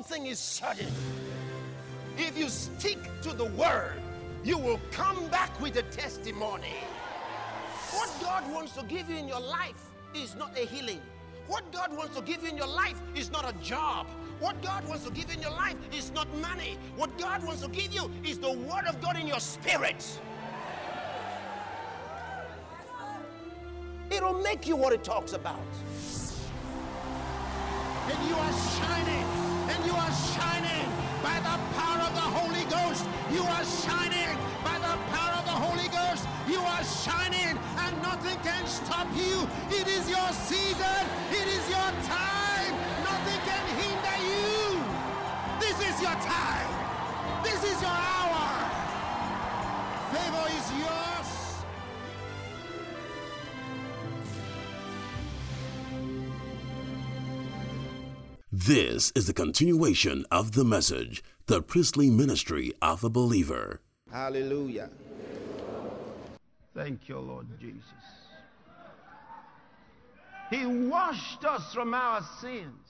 one thing is certain. If you stick to the word, you will come back with a testimony. What God wants to give you in your life is not a healing. What God wants to give you in your life is not a job. What God wants to give you in your life is not money. What God wants to give you is the word of God in your spirit. It'll make you what it talks about. And you are shining. And you are shining by the power of the Holy Ghost. You are shining by the power of the Holy Ghost. You are shining and nothing can stop you. It is your season. It is your time. Nothing can hinder you. This is your time. This is your hour. Favor is yours. This is the continuation of the message, the priestly ministry of a believer. Hallelujah. Thank you, Lord Jesus. He washed us from our sins.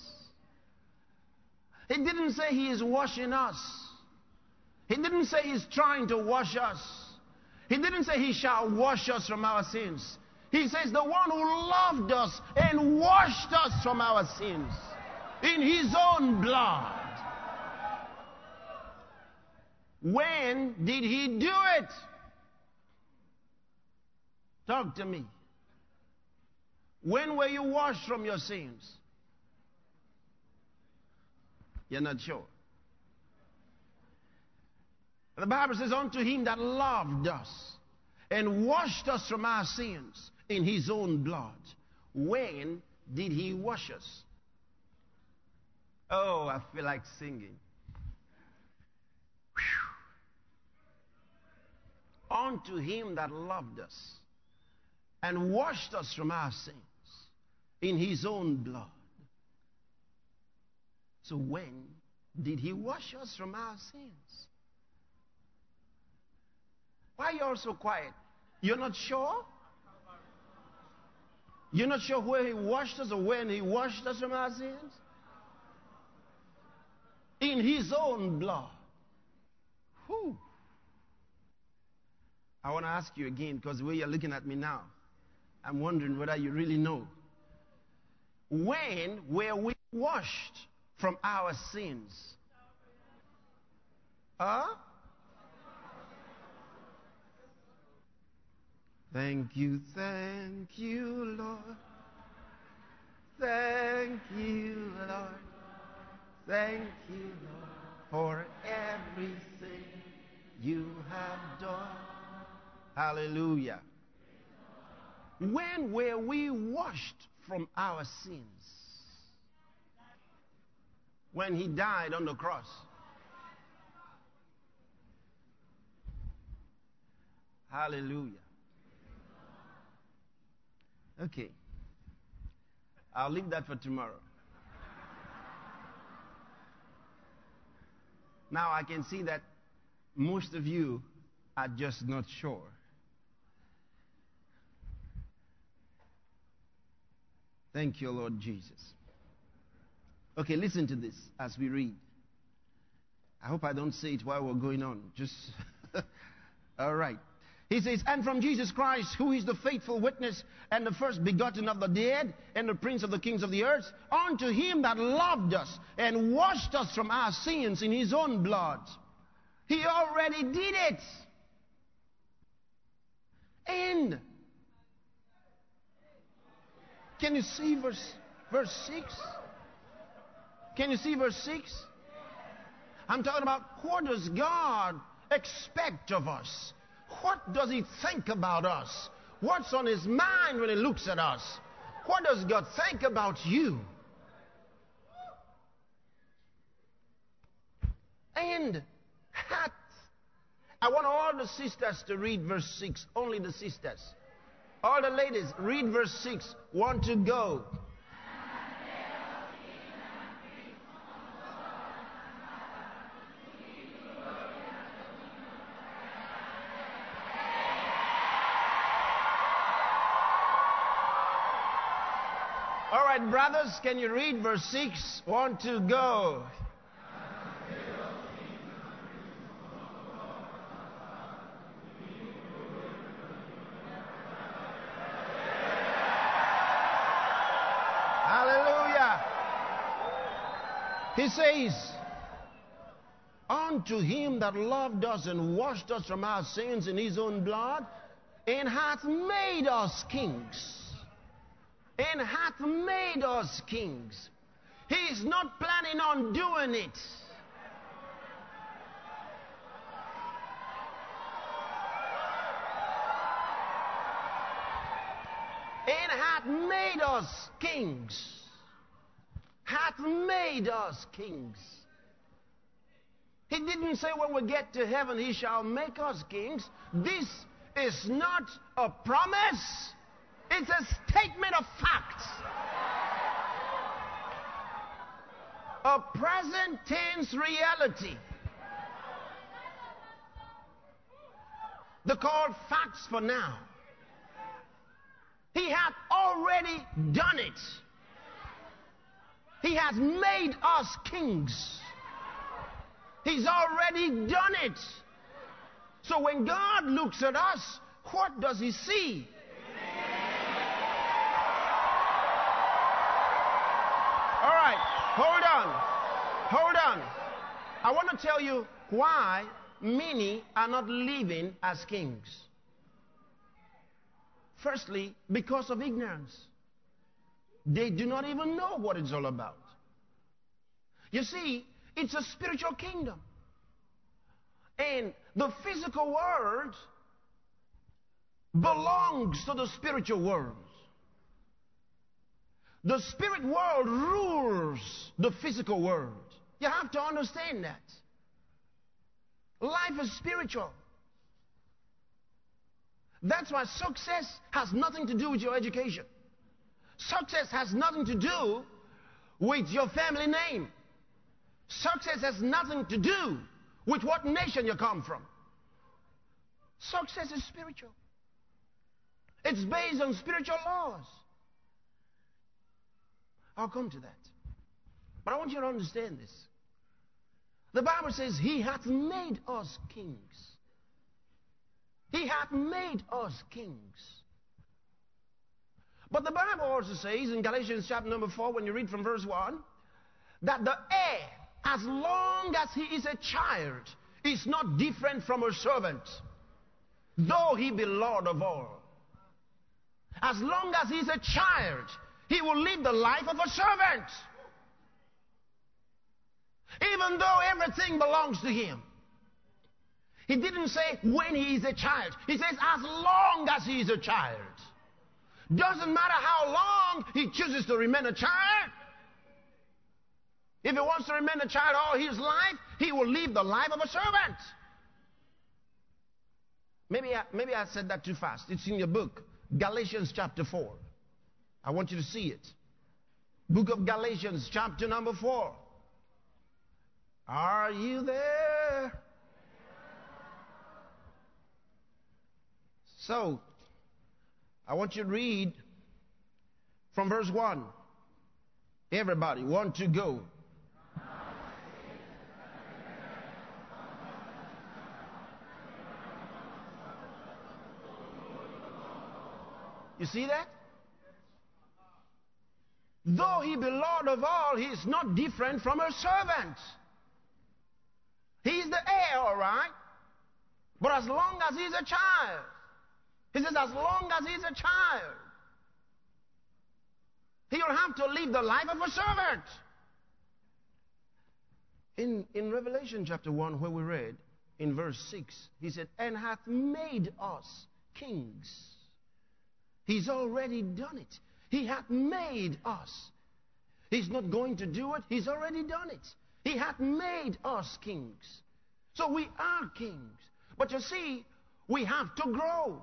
He didn't say he is washing us. He didn't say he's trying to wash us. He didn't say he shall wash us from our sins. He says the one who loved us and washed us from our sins in his own blood. When did he do it? Talk to me. When were you washed from your sins? You're not sure. The Bible says, unto him that loved us and washed us from our sins in his own blood. When did he wash us? Oh, I feel like singing. Whew. Unto him that loved us and washed us from our sins in his own blood. So when did he wash us from our sins? Why are you all so quiet? You're not sure? You're not sure where he washed us or when he washed us from our sins? In his own blood. Whew. I want to ask you again, because the way you're looking at me now, I'm wondering whether you really know. When were we washed from our sins? Huh? Thank you, Lord. Thank you, Lord. Thank you, Lord, for everything you have done. Hallelujah. When were we washed from our sins? When he died on the cross. Hallelujah. Okay. I'll leave that for tomorrow. Now I can see that most of you are just not sure. Thank you, Lord Jesus. Okay, listen to this as we read. I hope I don't say it while we're going on. Just, all right. He says, and from Jesus Christ, who is the faithful witness and the first begotten of the dead and the prince of the kings of the earth, unto him that loved us and washed us from our sins in his own blood. He already did it. And can you see verse 6? Can you see verse 6? I'm talking about what does God expect of us? What does he think about us? What's on his mind when he looks at us? What does God think about you? And I want all the sisters to read verse 6. Only the sisters. All the ladies, read verse 6. Want to go. All right, brothers, can you read verse 6? Want to go. He says, unto him that loved us and washed us from our sins in his own blood, and hath made us kings. And hath made us kings. He's not planning on doing it. And hath made us kings. Hath made us kings. He didn't say when we get to heaven he shall make us kings. This is not a promise. It's a statement of fact. A present tense reality. They're called facts for now. He hath already done it. He has made us kings. He's already done it. So when God looks at us, what does he see? All right, hold on. I want to tell you why many are not living as kings. Firstly, because of ignorance. They do not even know what it's all about. You see, it's a spiritual kingdom. And the physical world belongs to the spiritual world. The spirit world rules the physical world. You have to understand that. Life is spiritual. That's why success has nothing to do with your education. Success has nothing to do with your family name. Success has nothing to do with what nation you come from. Success is spiritual. It's based on spiritual laws. I'll come to that. But I want you to understand this. The Bible says, he hath made us kings. He hath made us kings. But the Bible also says in Galatians chapter number 4, when you read from verse 1, that the heir, as long as he is a child, is not different from a servant, though he be Lord of all. As long as he is a child, he will live the life of a servant. Even though everything belongs to him. He didn't say when he is a child. He says as long as he is a child. Doesn't matter how long he chooses to remain a child. If he wants to remain a child all his life, he will live the life of a servant. Maybe I said that too fast. It's in your book, Galatians chapter 4. I want you to see it. Book of Galatians chapter number 4. Are you there? So, I want you to read from verse 1. Everybody, 1, 2, go. You see that? Though he be Lord of all, he is not different from a servant. He's the heir, all right? But as long as he's a child, he says as long as he's a child, he'll have to live the life of a servant. In Revelation chapter 1, where we read, in verse 6, he said, and hath made us kings. He's already done it. He hath made us. He's not going to do it. He's already done it. He hath made us kings. So we are kings. But you see, we have to grow.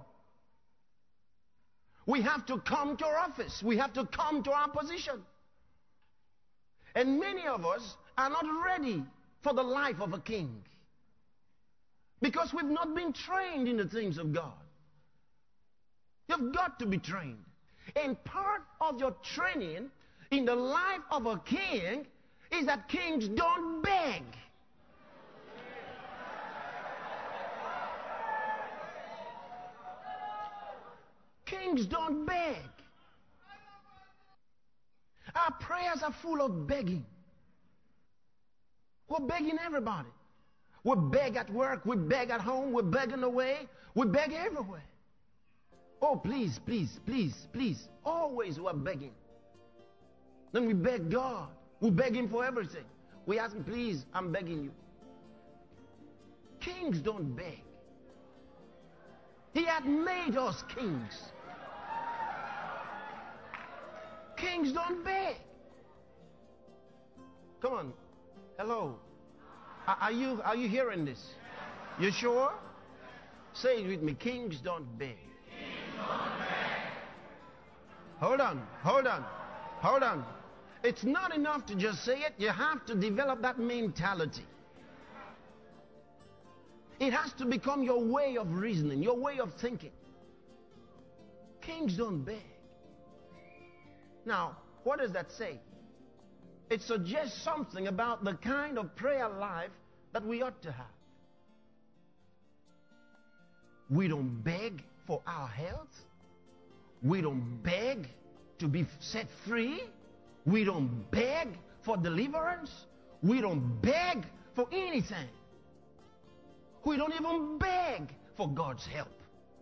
We have to come to our office. We have to come to our position. And many of us are not ready for the life of a king. Because we've not been trained in the things of God. You've got to be trained. And part of your training in the life of a king is that kings don't beg. Kings don't beg. Our prayers are full of begging. We're begging everybody. We beg at work, we beg at home, we beg on the way, we beg everywhere. Oh, please, please, please, please. Always we're begging. Then we beg God. We beg Him for everything. We ask Him, please, I'm begging you. Kings don't beg. He had made us kings. Kings don't beg. Come on. Hello. Are you hearing this? You sure? Say it with me. Kings don't beg. Kings don't beg. Hold on. It's not enough to just say it. You have to develop that mentality. It has to become your way of reasoning, your way of thinking. Kings don't beg. Now, what does that say? It suggests something about the kind of prayer life that we ought to have. We don't beg for our health. We don't beg to be set free. We don't beg for deliverance. We don't beg for anything. We don't even beg for God's help.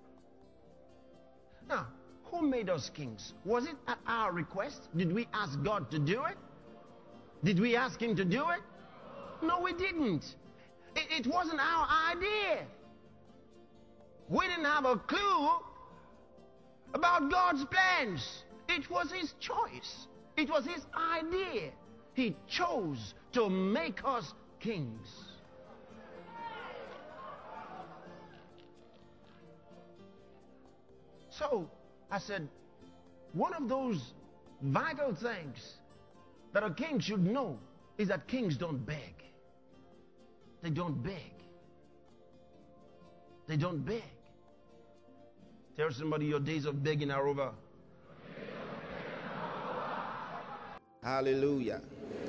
Now, who made us kings? Was it at our request? Did we ask God to do it? Did we ask Him to do it? No, we didn't. It wasn't our idea. We didn't have a clue about God's plans. It was His choice. It was His idea. He chose to make us kings. So, I said, one of those vital things that a king should know is that kings don't beg. They don't beg. They don't beg. Tell somebody your days of begging are over. Hallelujah.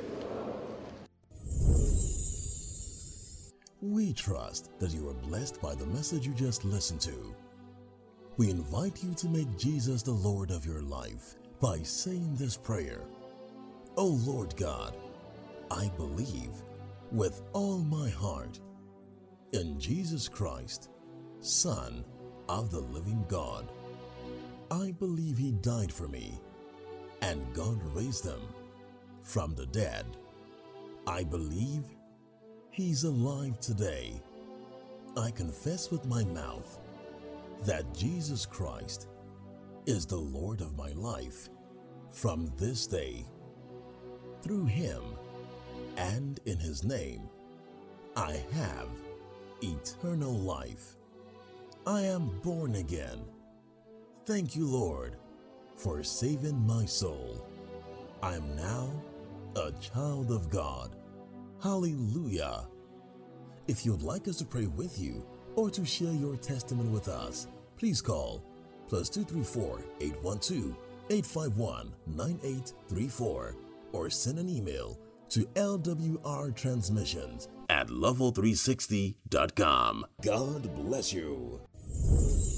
We trust that you are blessed by the message you just listened to. We invite you to make Jesus the Lord of your life by saying this prayer. Oh Lord God, I believe with all my heart in Jesus Christ, Son of the living God. I believe He died for me and God raised Him from the dead. I believe He's alive today. I confess with my mouth that Jesus Christ is the Lord of my life from this day. Through Him and in His name, I have eternal life. I am born again. Thank you, Lord, for saving my soul. I am now a child of God. Hallelujah. If you'd like us to pray with you or to share your testimony with us, please call +234 812 851 9834 or send an email to lwrtransmissions@level360.com. God bless you.